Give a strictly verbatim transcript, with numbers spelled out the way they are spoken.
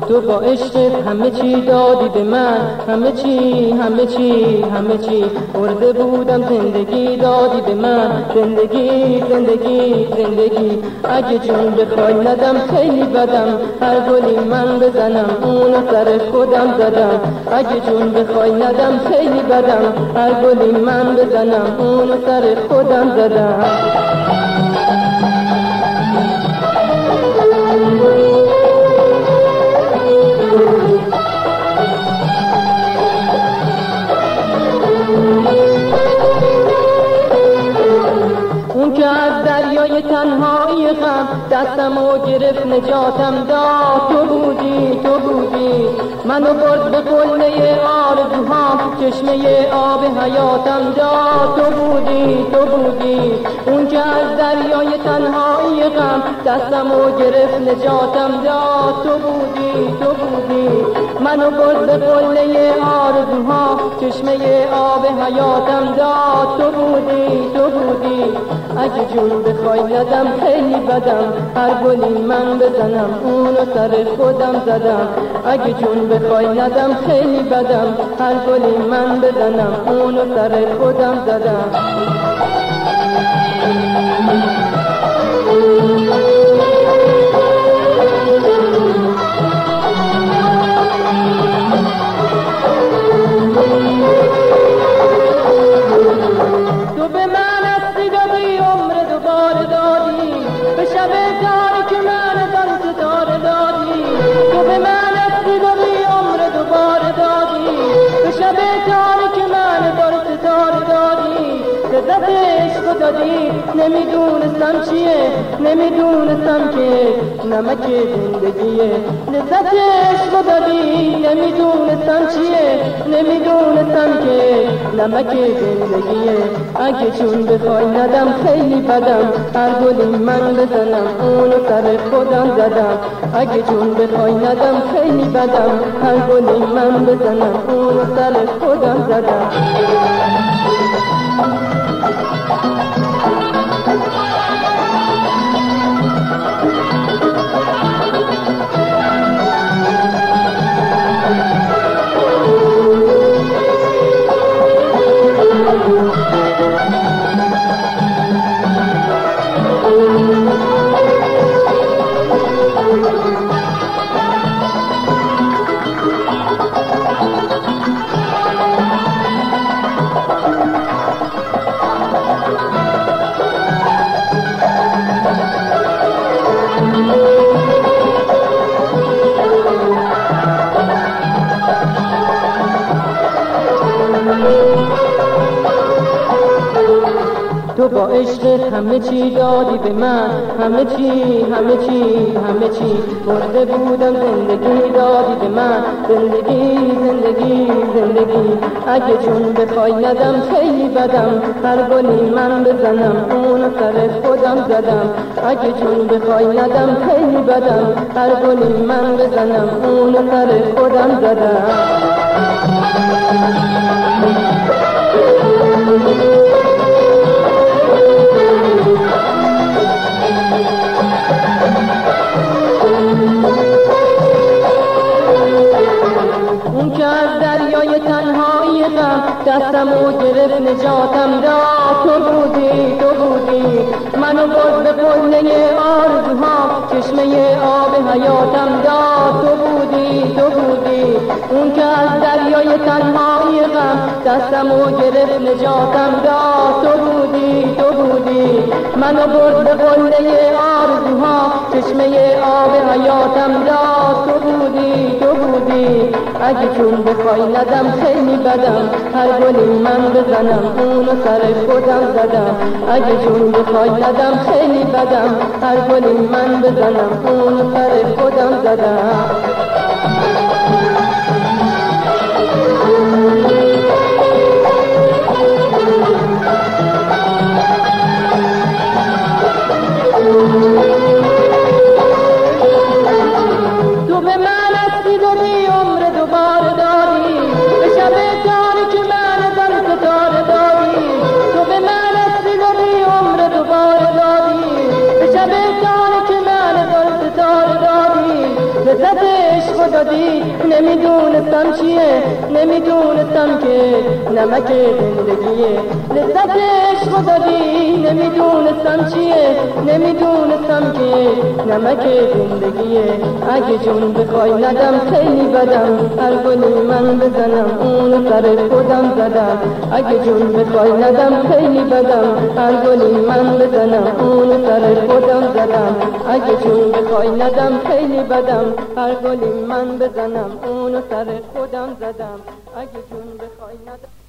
تو با عشقت همه چی دادی به من، همه چی همه چی همه چی. برده بودم زندگی دادی به من، زندگی زندگی زندگی. اگه جون بخوای ندم خیلی بدم، هر گلی من بزنم اونو سر خودم زدم. اگه جون بخوای ندم خیلی بدم، هر گلی من بزنم اونو سر خودم زدم. اون که از دریای تنهایی غم دستمو گرفت نجاتم داد، تو بودی تو بودی. منو برد به قله آرزوهام، چشمه آب حیاتم داد، تو بودی تو بودی. اون که از دریای تنهایی غم دستمو گرفت نجاتم داد، تو بودی تو بودی. منو برد به قله آرزوهام، چشمه آب حیاتم داد، تو بودی تو بودی. اگه جون بخوای ندم خیلی بدم، هر گلی من بزنم اونو سر خودم زدم. اگه جون بخوای ندم خیلی بدم، هر گلی من بزنم اونو سر خودم زدم. تو به من هستی دادی، عمر دوباره دادی، به شب تاریک من در ستاره دادی. تو به من هستی دادی، عمر دوباره دادی، به شب تاریک من در ستاره دادی. لذت عشق دادی نمیدونستم چیه، نمیدونستم که نمک زندگیه. لذت عشق دادی نمیدونستم چیه، نمیدونستم که نمک زندگیه. اگه چون بخوای ندم خیلی بدم، هر گلی من بزنم اونو سر خودم زدم. اگه چون بخوای ندم خیلی بدم، هر گلی من بزنم اونو سر خودم زدم. تو با عشقت همه چی دادی به من، همه چی همه چی همه چی. برده بودم زندگی دادی به من، زندگی زندگی زندگی. اگه جون بخوای ندم خیلی بدم، هر گلی من بزنم اونو سر خودم زدم. اگه جون بخوای ندم خیلی بدم، هر گلی من بزنم اونو سر خودم زدم. اون که از دریای تنهایی غم دستمو گرفت نجاتم داد، تو بودی تو بودی. منو برد به قله آرزوهام، چشمه آب حیاتم داد، تو بودی تو بودی. اون که از دریای تنهایی غم دستمو گرفت نجاتم داد، تو بودی تو بودی. منو برد به قله آرزوهام، چشمه آب حیاتم داد، تو بودی تو بودی. اگه جون بخوای ندم خیلی بدم، هر گلی من بزنم اونو سر خودم زدم. اگه جون بخوای ندم خیلی بدم، هر گلی من بزنم اونو سر خودم زدم. تو به من هستی دادی، عمر دوباره دادی، به شب تاریک من در ستاره دادی. تو به من هستی دادی، عمر دوباره دادی، به شب تاریک من در ستاره دادی. لذت دادی نمیدونستم چیه، نمیدونستم که نمک زندگیه. لذت عشق دادی نمیدونستم چیه، نمیدونستم که نمک زندگیه. اگه جون بخوای ندم خیلی بدم، هر گلی من بزنم اونو سر خودم زدم. اگه جون بخوای ندم خیلی بدم، هر گلی من بزنم اونو سر خودم زدم. اگه جون بخوای ندم خیلی بدم، هر گلی من بزنم اونو سر خودم زدم. اگه جون بخوای ندم